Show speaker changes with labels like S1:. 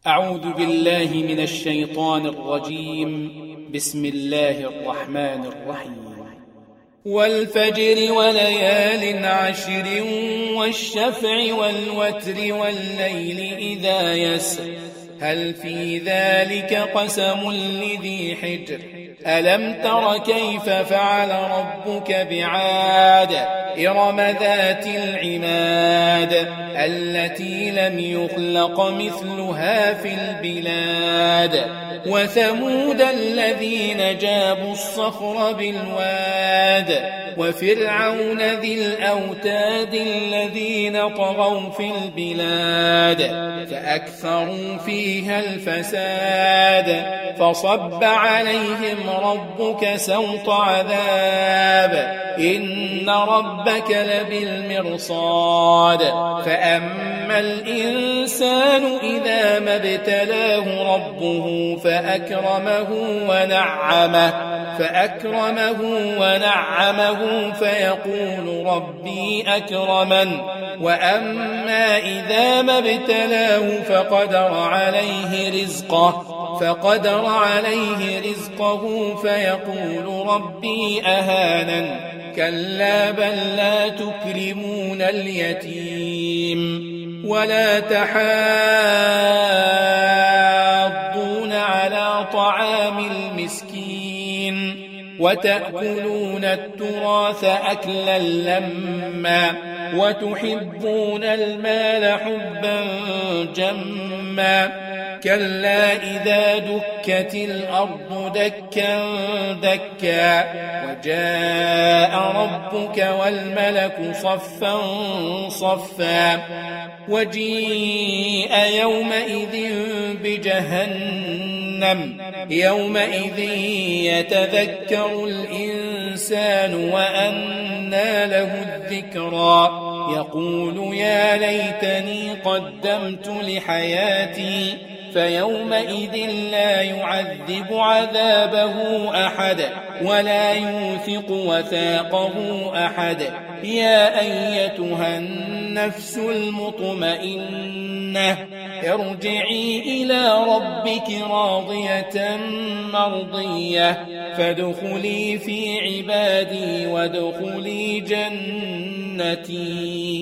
S1: أعوذ بالله من الشيطان الرجيم. بسم الله الرحمن الرحيم. والفجر وليال عشر والشفع والوتر والليل إذا يسر هل في ذلك قسم لذي حجر ألم تر كيف فعل ربك بعاد إرم ذات العماد التي لم يخلق مثلها في البلاد وثمود الذين جابوا الصخر بالواد وفرعون ذي الأوتاد الذين طغوا في البلاد فأكثروا فيها الفساد فصب عليهم ربك سوط عذاب إن ربك لبالمرصاد فأما الإنسان إذا ما ابتلاه ربه فأكرمه ونعمه فيقول ربي أكرمن وأما إذا ما ابتلاه فقدر عليه رزقه فيقول ربي أهانن كلا بل لا تكرمون اليتيم ولا تحاضون على طعام المسكين وتأكلون التراث أكلا لما وتحبون المال حبا جما كلا إذا دكت الأرض دكا دكا وجاء ربك والملك صفا صفا وجيء يومئذ بجهنم يومئذ يتذكر الإنسان وأنى له الذكرى يقول يا ليتني قدمت لحياتي فيومئذ اللا يعذب عذابه أحد ولا يوثق وثاقه أحد يا أيتها النفس المطمئنة ارجعي إلى ربك راضية مرضية فادخلي في عبادي وادخلي جنتي.